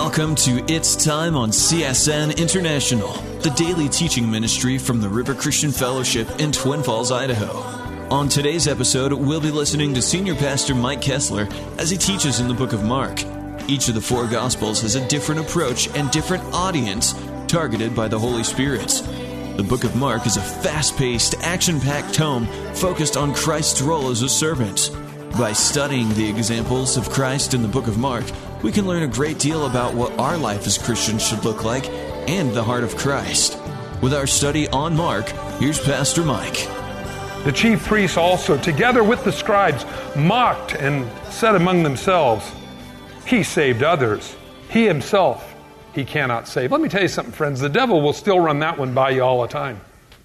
Welcome to It's Time on CSN International, the daily teaching ministry from the River Christian Fellowship in Twin Falls, Idaho. On today's episode, we'll be listening to Senior Pastor Mike Kessler as he teaches in the book of Mark. Each of the four Gospels has a different approach and different audience targeted by the Holy Spirit. The book of Mark is a fast-paced, action-packed tome focused on Christ's role as a servant. By studying the examples of Christ in the book of Mark, we can learn a great deal about what our life as Christians should look like and the heart of Christ. With our study on Mark, here's Pastor Mike. The chief priests also, together with the scribes, mocked and said among themselves, "He saved others. He himself, he cannot save." Let me tell you something, friends. The devil will still run that one by you all the time.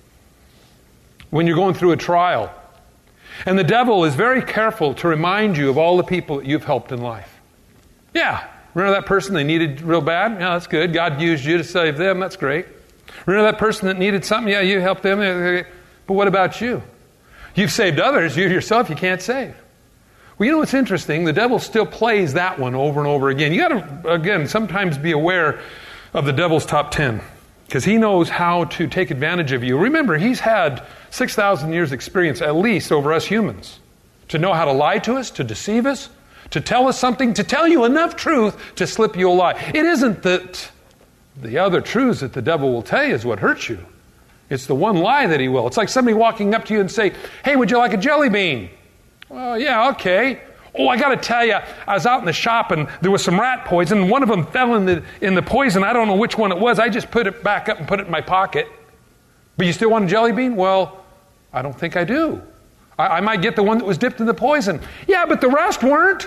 When you're going through a trial, and the devil is very careful to remind you of all the people that you've helped in life. Yeah, remember that person they needed real bad? Yeah, that's good. God used you to save them. That's great. Remember that person that needed something? Yeah, you helped them. But what about you? You've saved others. You yourself, you can't save. Well, you know what's interesting? The devil still plays that one over and over again. You got to, again, sometimes be aware of the devil's top 10 because he knows how to take advantage of you. Remember, he's had 6,000 years experience at least over us humans to know how to lie to us, to deceive us, to tell us something, to tell you enough truth to slip you a lie. It isn't that the other truths that the devil will tell you is what hurts you. It's the one lie that he will. It's like somebody walking up to you and say, "Hey, would you like a jelly bean?" "Well, yeah, okay." "Oh, I got to tell you, I was out in the shop and there was some rat poison and one of them fell in the poison. I don't know which one it was. I just put it back up and put it in my pocket." "But you still want a jelly bean?" "Well, I don't think I do. I might get the one that was dipped in the poison." "Yeah, but the rest weren't."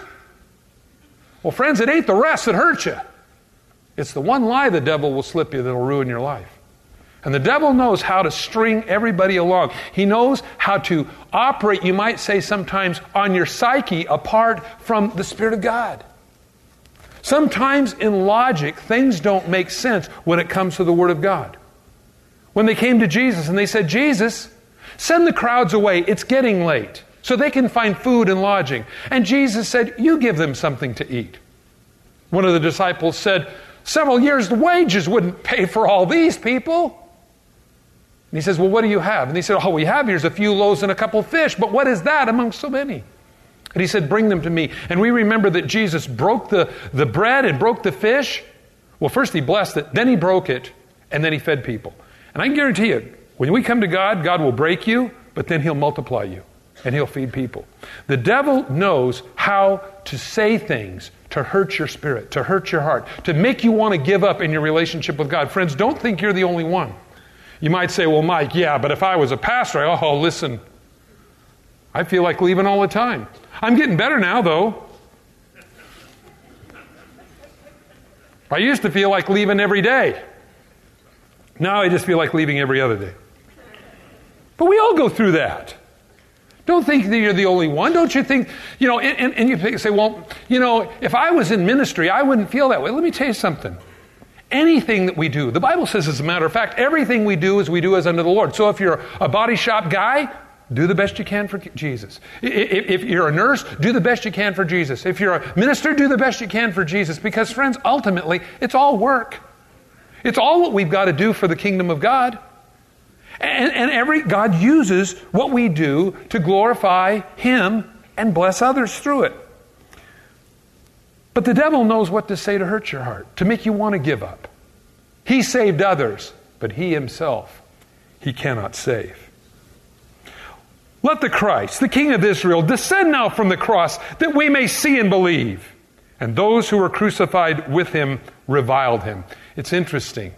Well, friends, it ain't the rest that hurts you. It's the one lie the devil will slip you that will ruin your life. And the devil knows how to string everybody along. He knows how to operate, you might say sometimes, on your psyche apart from the Spirit of God. Sometimes in logic, things don't make sense when it comes to the Word of God. When they came to Jesus and they said, "Jesus, send the crowds away. It's getting late, so they can find food and lodging." And Jesus said, "You give them something to eat." One of the disciples said, "Several years' wages wouldn't pay for all these people." And he says, "Well, what do you have?" And he said, "All we have here is a few loaves and a couple of fish, but what is that among so many?" And he said, "Bring them to me." And we remember that Jesus broke the bread and broke the fish. Well, first he blessed it, then he broke it, and then he fed people. And I can guarantee you, when we come to God, God will break you, but then he'll multiply you, and he'll feed people. The devil knows how to say things to hurt your spirit, to hurt your heart, to make you want to give up in your relationship with God. Friends, don't think you're the only one. You might say, "Well, Mike, yeah, but if I was a pastor, listen, I feel like leaving all the time. I'm getting better now, though. I used to feel like leaving every day. Now I just feel like leaving every other day." But we all go through that. Don't think that you're the only one. Don't you think, and you say, "Well, if I was in ministry, I wouldn't feel that way." Let me tell you something. Anything that we do, the Bible says, as a matter of fact, everything we do as unto the Lord. So if you're a body shop guy, do the best you can for Jesus. If you're a nurse, do the best you can for Jesus. If you're a minister, do the best you can for Jesus. Because, friends, ultimately, it's all work. It's all what we've got to do for the kingdom of God. And God uses what we do to glorify Him and bless others through it. But the devil knows what to say to hurt your heart, to make you want to give up. He saved others, but he himself, he cannot save. Let the Christ, the King of Israel, descend now from the cross that we may see and believe. And those who were crucified with him reviled him. It's interesting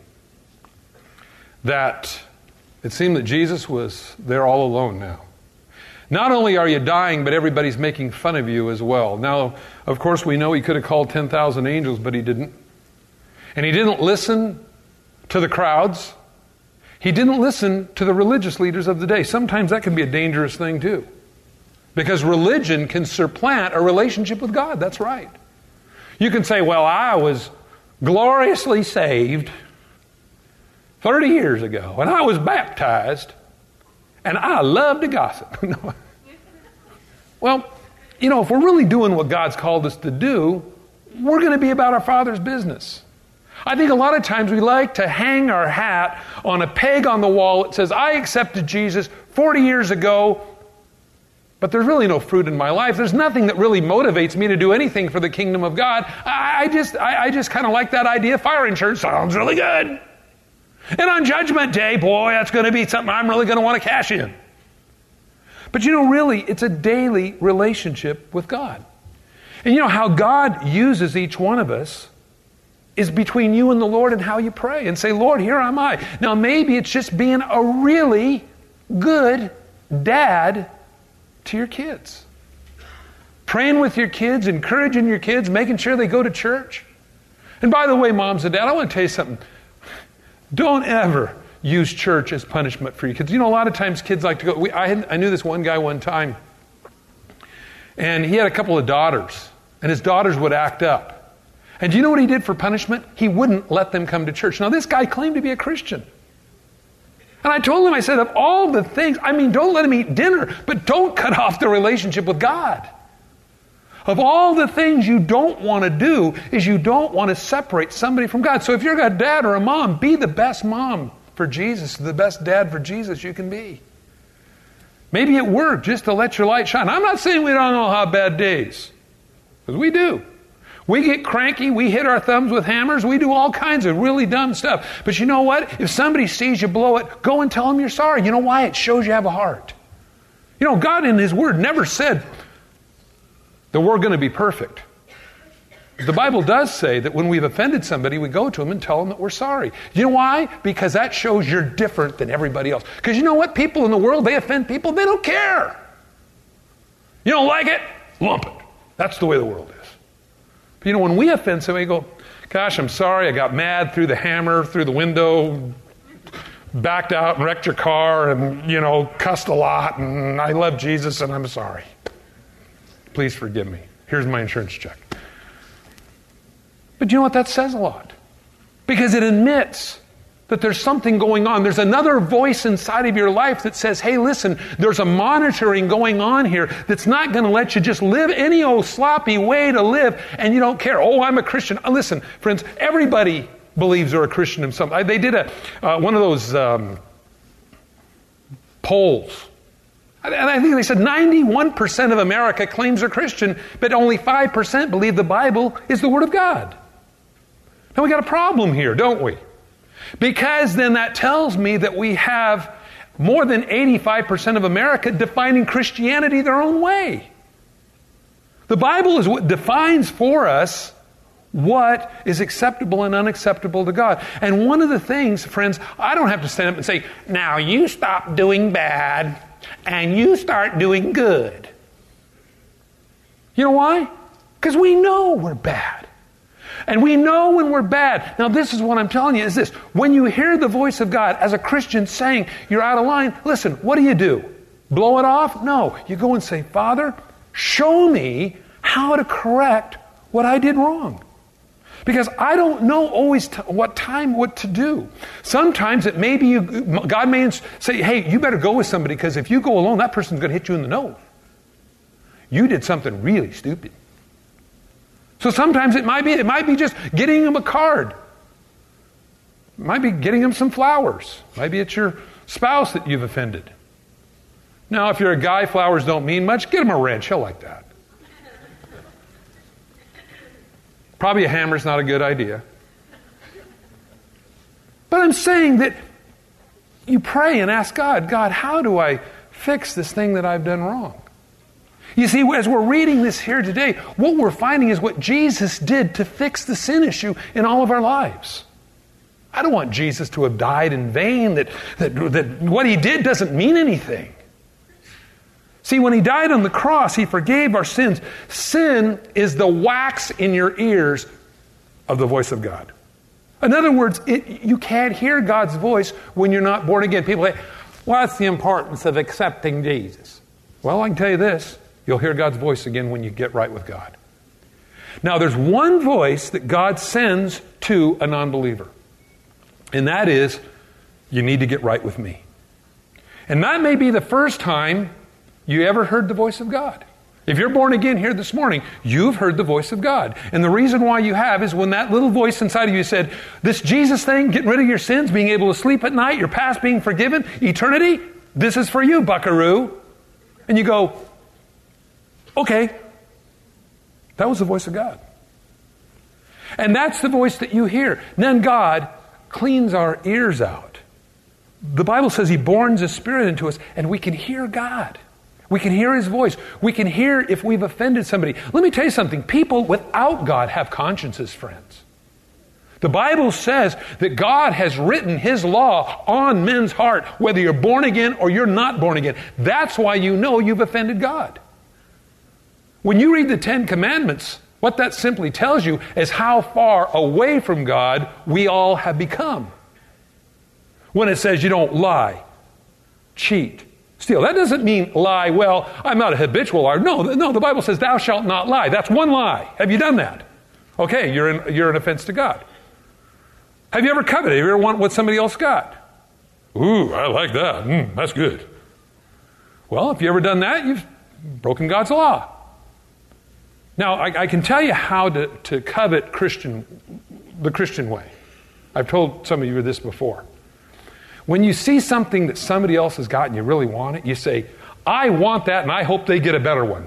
that it seemed that Jesus was there all alone now. Not only are you dying, but everybody's making fun of you as well. Now, of course, we know he could have called 10,000 angels, but he didn't. And he didn't listen to the crowds. He didn't listen to the religious leaders of the day. Sometimes that can be a dangerous thing too. Because religion can supplant a relationship with God. That's right. You can say, "Well, I was gloriously saved 30 years ago, and I was baptized, and I love to gossip." No. Well, if we're really doing what God's called us to do, we're going to be about our Father's business. I think a lot of times we like to hang our hat on a peg on the wall that says, I accepted Jesus 40 years ago, but there's really no fruit in my life. There's nothing that really motivates me to do anything for the kingdom of God. I just kind of like that idea. Fire insurance sounds really good. And on Judgment Day, boy, that's going to be something I'm really going to want to cash in. But really, it's a daily relationship with God. And how God uses each one of us is between you and the Lord and how you pray and say, Lord, here am I. Now, maybe it's just being a really good dad to your kids. Praying with your kids, encouraging your kids, making sure they go to church. And by the way, moms and dad, I want to tell you something. Don't ever use church as punishment for your kids. A lot of times kids like to go. I knew this one guy one time, and he had a couple of daughters, and his daughters would act up. And do you know what he did for punishment? He wouldn't let them come to church. Now, this guy claimed to be a Christian. And I told him, I said, of all the things, don't let him eat dinner, but don't cut off the relationship with God. Of all the things you don't want to do is you don't want to separate somebody from God. So if you're a dad or a mom, be the best mom for Jesus, the best dad for Jesus you can be. Maybe at work, just to let your light shine. I'm not saying we don't all have bad days, because we do. We get cranky, we hit our thumbs with hammers, we do all kinds of really dumb stuff. But you know what? If somebody sees you blow it, go and tell them you're sorry. You know why? It shows you have a heart. God in His Word never said that we're going to be perfect. The Bible does say that when we've offended somebody, we go to them and tell them that we're sorry. You know why? Because that shows you're different than everybody else. Because you know what? People in the world, they offend people, they don't care. You don't like it? Lump it. That's the way the world is. But when we offend somebody, we go, gosh, I'm sorry, I got mad, threw the hammer through the window, backed out and wrecked your car, and, cussed a lot, and I love Jesus, and I'm sorry. Please forgive me. Here's my insurance check. But you know what? That says a lot. Because it admits that there's something going on. There's another voice inside of your life that says, hey, listen, there's a monitoring going on here that's not going to let you just live any old sloppy way to live, and you don't care. Oh, I'm a Christian. Listen, friends, everybody believes they're a Christian in some. They did one of those polls. And I think they said 91% of America claims they're Christian, but only 5% believe the Bible is the Word of God. Now we got a problem here, don't we? Because then that tells me that we have more than 85% of America defining Christianity their own way. The Bible is what defines for us what is acceptable and unacceptable to God. And one of the things, friends, I don't have to stand up and say, now you stop doing bad and you start doing good. You know why? Because we know we're bad. And we know when we're bad. Now this is what I'm telling you is this. When you hear the voice of God as a Christian saying you're out of line, listen, what do? Blow it off? No. You go and say, Father, show me how to correct what I did wrong. Because I don't know always what to do. Sometimes it may be God may say, hey, you better go with somebody because if you go alone, that person's going to hit you in the nose. You did something really stupid. So sometimes it might be just getting them a card. It might be getting them some flowers. Maybe it's your spouse that you've offended. Now, if you're a guy, flowers don't mean much. Get him a wrench. He'll like that. Probably a hammer's not a good idea. But I'm saying that you pray and ask God, how do I fix this thing that I've done wrong? You see, as we're reading this here today, what we're finding is what Jesus did to fix the sin issue in all of our lives. I don't want Jesus to have died in vain, that what He did doesn't mean anything. See, when He died on the cross, He forgave our sins. Sin is the wax in your ears of the voice of God. In other words, you can't hear God's voice when you're not born again. People say, what's the importance of accepting Jesus? Well, I can tell you this. You'll hear God's voice again when you get right with God. Now, there's one voice that God sends to a non-believer. And that is, you need to get right with me. And that may be the first time you ever heard the voice of God. If you're born again here this morning, you've heard the voice of God. And the reason why you have is when that little voice inside of you said, this Jesus thing, getting rid of your sins, being able to sleep at night, your past being forgiven, eternity, this is for you, buckaroo. And you go, okay. That was the voice of God. And that's the voice that you hear. Then God cleans our ears out. The Bible says He borns His Spirit into us, and we can hear God. We can hear His voice. We can hear if we've offended somebody. Let me tell you something. People without God have consciences, friends. The Bible says that God has written His law on men's heart, whether you're born again or you're not born again. That's why you know you've offended God. When you read the Ten Commandments, what that simply tells you is how far away from God we all have become. When it says you don't lie, cheat, steal. That doesn't mean lie, well, I'm not a habitual liar. No, the Bible says thou shalt not lie. That's one lie. Have you done that? Okay, you're an offense to God. Have you ever coveted? Have you ever want what somebody else got? Ooh, I like that. That's good. Well, if you ever done that, you've broken God's law. Now, I can tell you how to covet the Christian way. I've told some of you this before. When you see something that somebody else has got and you really want it, you say, I want that and I hope they get a better one.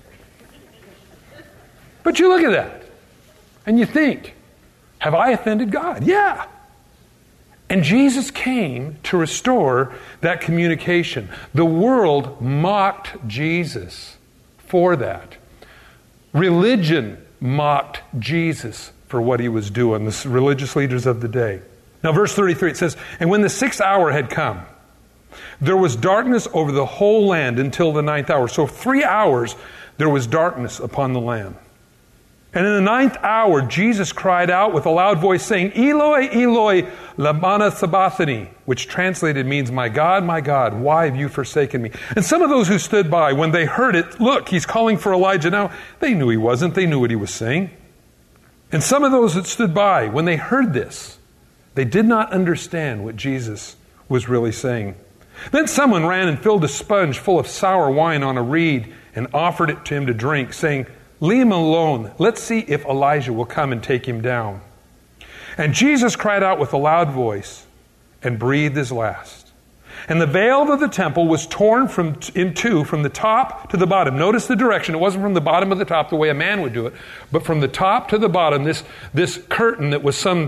But you look at that and you think, have I offended God? Yeah. And Jesus came to restore that communication. The world mocked Jesus for that. Religion mocked Jesus for what He was doing, the religious leaders of the day. Now, verse 33, it says, and when the 6th hour had come, there was darkness over the whole land until the 9th hour. So 3 hours there was darkness upon the land. And in the 9th hour, Jesus cried out with a loud voice, saying, Eloi, Eloi, lama sabachthani, which translated means, my God, why have you forsaken me? And some of those who stood by, when they heard it, look, He's calling for Elijah. Now, they knew He wasn't. They knew what He was saying. And some of those that stood by, when they heard this, they did not understand what Jesus was really saying. Then someone ran and filled a sponge full of sour wine on a reed and offered it to Him to drink, saying, leave Him alone. Let's see if Elijah will come and take Him down. And Jesus cried out with a loud voice and breathed His last. And the veil of the temple was torn in two from the top to the bottom. Notice the direction. It wasn't from the bottom to the top the way a man would do it, but from the top to the bottom, this curtain that was some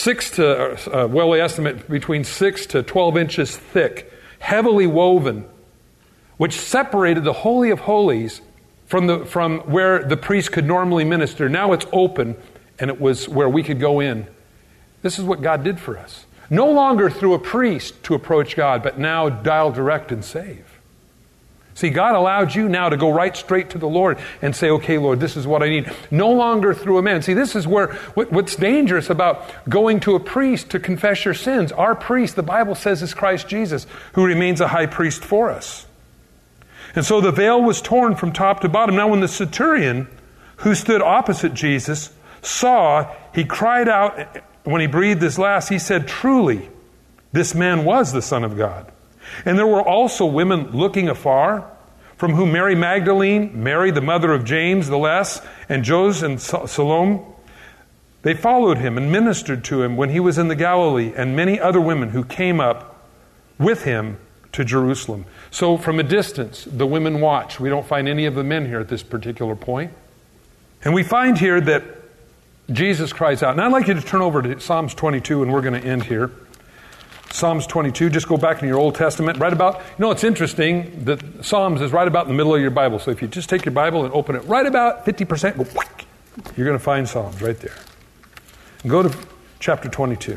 we estimate between 6 to 12 inches thick, heavily woven, which separated the Holy of Holies from where the priest could normally minister. Now it's open, and it was where we could go in. This is what God did for us. No longer through a priest to approach God, but now dial direct and save. See, God allowed you now to go right straight to the Lord and say, okay, Lord, this is what I need. No longer through a man. See, this is what's dangerous about going to a priest to confess your sins. Our priest, the Bible says, is Christ Jesus, who remains a high priest for us. And so the veil was torn from top to bottom. Now when the centurion who stood opposite Jesus saw, he cried out. When he breathed his last, he said, truly, this man was the Son of God. And there were also women looking afar, from whom Mary Magdalene, Mary the mother of James the Less, and Joses and Salome, they followed him and ministered to him when he was in the Galilee, and many other women who came up with him to Jerusalem. So from a distance, the women watched. We don't find any of the men here at this particular point. And we find here that Jesus cries out. Now I'd like you to turn over to Psalms 22, and we're going to end here. Psalms 22, just go back in your Old Testament. Right about, it's interesting that Psalms is right about in the middle of your Bible. So if you just take your Bible and open it right about 50%, go whack, you're going to find Psalms right there. And go to chapter 22.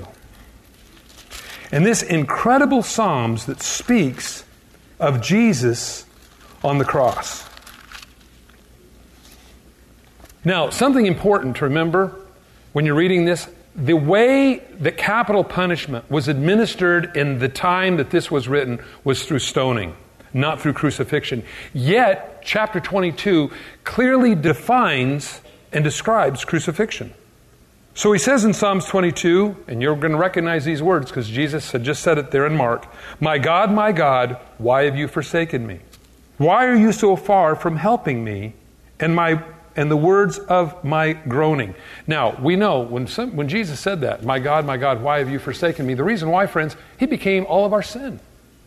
And this incredible Psalms that speaks of Jesus on the cross. Now, something important to remember when you're reading this, the way that capital punishment was administered in the time that this was written was through stoning, not through crucifixion. Yet, chapter 22 clearly defines and describes crucifixion. So he says in Psalms 22, and you're going to recognize these words because Jesus had just said it there in Mark, my God, why have you forsaken me? Why are you so far from helping me and the words of my groaning. Now, we know when Jesus said that, my God, why have you forsaken me? The reason why, friends, he became all of our sin.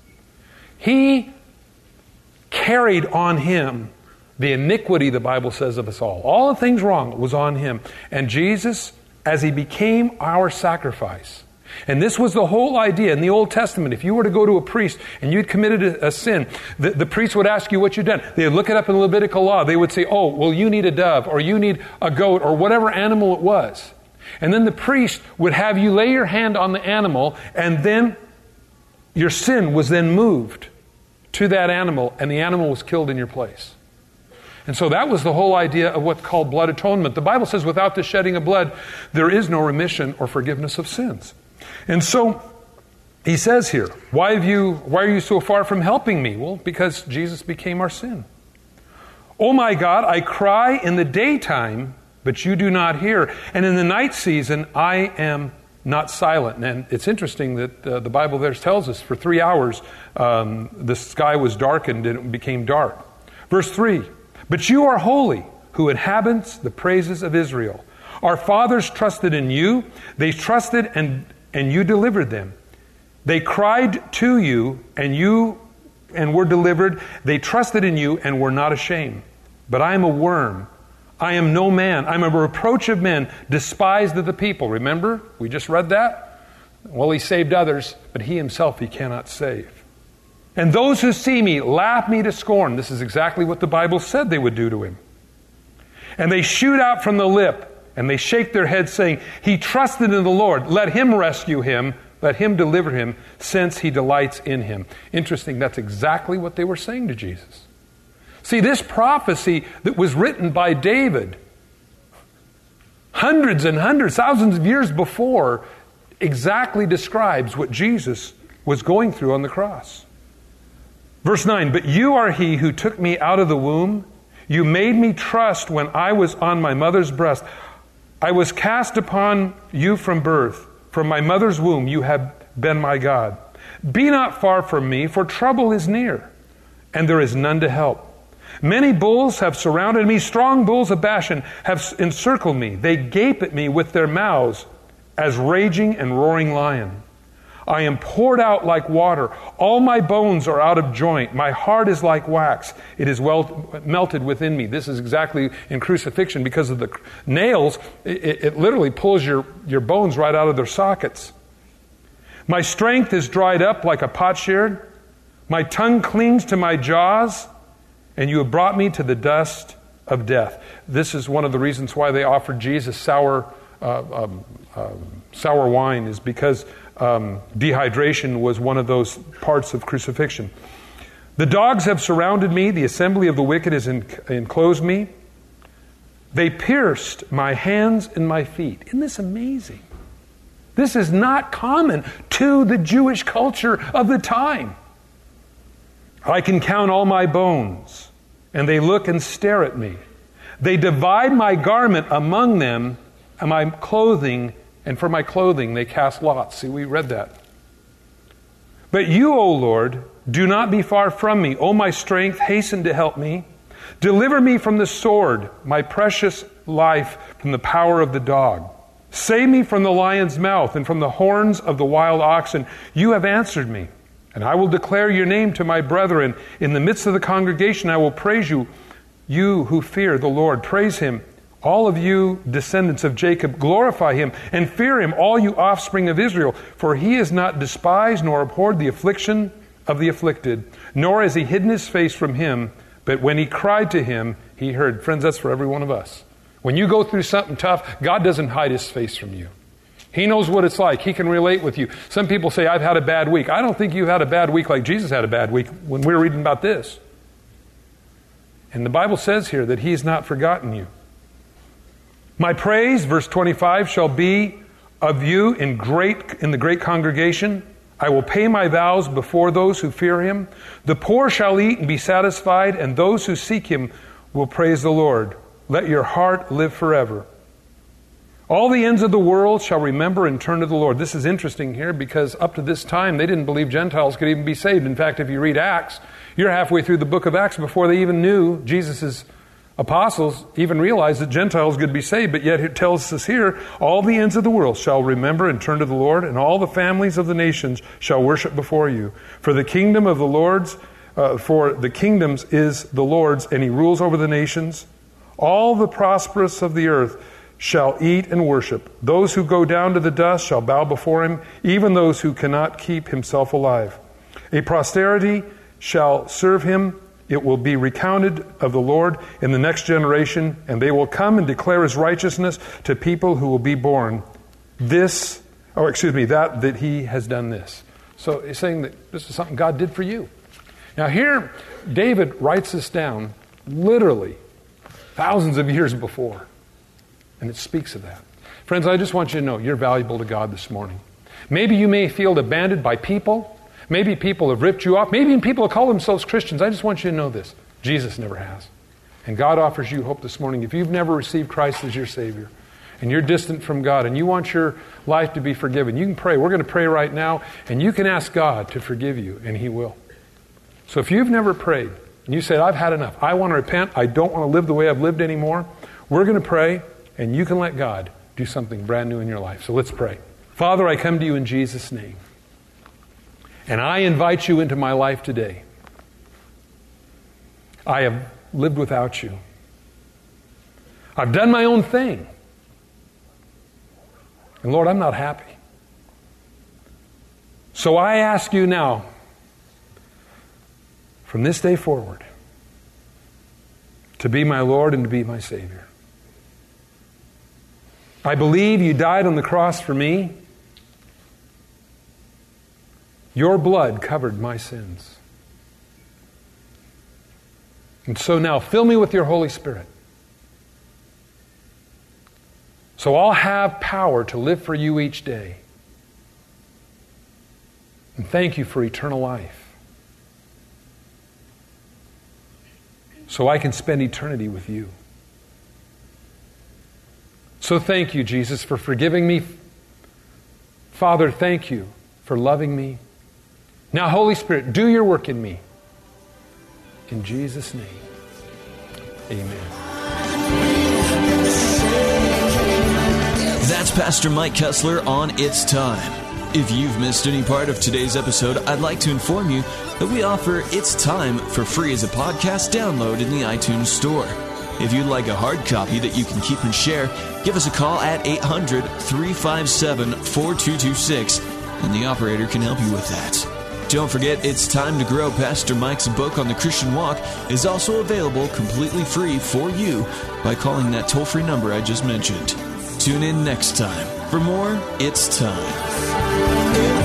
He carried on him the iniquity, the Bible says, of us all. All the things wrong was on him. And Jesus, as he became our sacrifice, and this was the whole idea in the Old Testament. If you were to go to a priest and you'd committed a sin, the priest would ask you what you'd done. They would look it up in the Levitical law. They would say, oh, well, you need a dove, or you need a goat, or whatever animal it was. And then the priest would have you lay your hand on the animal, and then your sin was then moved to that animal, and the animal was killed in your place. And so that was the whole idea of what's called blood atonement. The Bible says without the shedding of blood, there is no remission or forgiveness of sins. And so he says here, why are you so far from helping me? Well, because Jesus became our sin. Oh my God, I cry in the daytime, but you do not hear. And in the night season, I am not silent. And it's interesting that the Bible there tells us for 3 hours, the sky was darkened and it became dark. Verse 3, but you are holy, who inhabits the praises of Israel. Our fathers trusted in you. They trusted and you delivered them. They cried to you and were delivered. They trusted in you and were not ashamed. But I am a worm. I am no man. I am a reproach of men, despised of the people. Remember? We just read that. Well, he saved others, but he himself he cannot save. And those who see me laugh me to scorn. This is exactly what the Bible said they would do to him. And they shoot out from the lip, and they shake their heads, saying, he trusted in the Lord. Let him rescue him. Let him deliver him, since he delights in him. Interesting, that's exactly what they were saying to Jesus. See, this prophecy that was written by David hundreds and hundreds, thousands of years before, exactly describes what Jesus was going through on the cross. Verse 9, but you are he who took me out of the womb. You made me trust when I was on my mother's breast. I was cast upon you from birth. From my mother's womb you have been my God. Be not far from me, for trouble is near, and there is none to help. Many bulls have surrounded me. Strong bulls of Bashan have encircled me. They gape at me with their mouths as raging and roaring lion. I am poured out like water. All my bones are out of joint. My heart is like wax. It is well melted within me. This is exactly in crucifixion. Because of the nails, it literally pulls your bones right out of their sockets. My strength is dried up like a potsherd. My tongue clings to my jaws. And you have brought me to the dust of death. This is one of the reasons why they offered Jesus sour wine, is because dehydration was one of those parts of crucifixion. The dogs have surrounded me. The assembly of the wicked has enclosed me. They pierced my hands and my feet. Isn't this amazing? This is not common to the Jewish culture of the time. I can count all my bones, and they look and stare at me. They divide my garment among them, and my clothing, and for my clothing they cast lots. See, we read that. But you, O Lord, do not be far from me. O my strength, hasten to help me. Deliver me from the sword, my precious life from the power of the dog. Save me from the lion's mouth and from the horns of the wild oxen. You have answered me, and I will declare your name to my brethren. In the midst of the congregation I will praise you. You who fear the Lord, praise him. All of you descendants of Jacob, glorify him and fear him, all you offspring of Israel. For he has not despised nor abhorred the affliction of the afflicted, nor has he hidden his face from him. But when he cried to him, he heard. Friends, that's for every one of us. When you go through something tough, God doesn't hide his face from you. He knows what it's like. He can relate with you. Some people say, I've had a bad week. I don't think you've had a bad week like Jesus had a bad week when we were reading about this. And the Bible says here that he's not forgotten you. My praise, verse 25, shall be of you in the great congregation. I will pay my vows before those who fear him. The poor shall eat and be satisfied, and those who seek him will praise the Lord. Let your heart live forever. All the ends of the world shall remember and turn to the Lord. This is interesting here because up to this time they didn't believe Gentiles could even be saved. In fact, if you read Acts, you're halfway through the book of Acts before they even knew Jesus' apostles even realized that Gentiles could be saved, but yet it tells us here, all the ends of the world shall remember and turn to the Lord, and all the families of the nations shall worship before you. For the kingdom of the Lord's, for the kingdoms is the Lord's, and he rules over the nations. All the prosperous of the earth shall eat and worship. Those who go down to the dust shall bow before him, even those who cannot keep himself alive. A posterity shall serve him. It will be recounted of the Lord in the next generation, and they will come and declare his righteousness to people who will be born. That he has done this. So he's saying that this is something God did for you. Now here, David writes this down literally thousands of years before. And it speaks of that. Friends, I just want you to know you're valuable to God this morning. Maybe you may feel abandoned by people. Maybe people have ripped you off. Maybe even people who call themselves Christians. I just want you to know this. Jesus never has. And God offers you hope this morning. If you've never received Christ as your Savior, and you're distant from God, and you want your life to be forgiven, you can pray. We're going to pray right now, and you can ask God to forgive you, and he will. So if you've never prayed, and you said, I've had enough, I want to repent, I don't want to live the way I've lived anymore, we're going to pray, and you can let God do something brand new in your life. So let's pray. Father, I come to you in Jesus' name. And I invite you into my life today. I have lived without you. I've done my own thing. And Lord, I'm not happy. So I ask you now, from this day forward, to be my Lord and to be my Savior. I believe you died on the cross for me. Your blood covered my sins. And so now fill me with your Holy Spirit. So I'll have power to live for you each day. And thank you for eternal life. So I can spend eternity with you. So thank you, Jesus, for forgiving me. Father, thank you for loving me. Now, Holy Spirit, do your work in me. In Jesus' name, amen. That's Pastor Mike Kessler on It's Time. If you've missed any part of today's episode, I'd like to inform you that we offer It's Time for free as a podcast download in the iTunes Store. If you'd like a hard copy that you can keep and share, give us a call at 800-357-4226, and the operator can help you with that. Don't forget, It's Time to Grow. Pastor Mike's book on the Christian walk is also available completely free for you by calling that toll-free number I just mentioned. Tune in next time for more It's Time.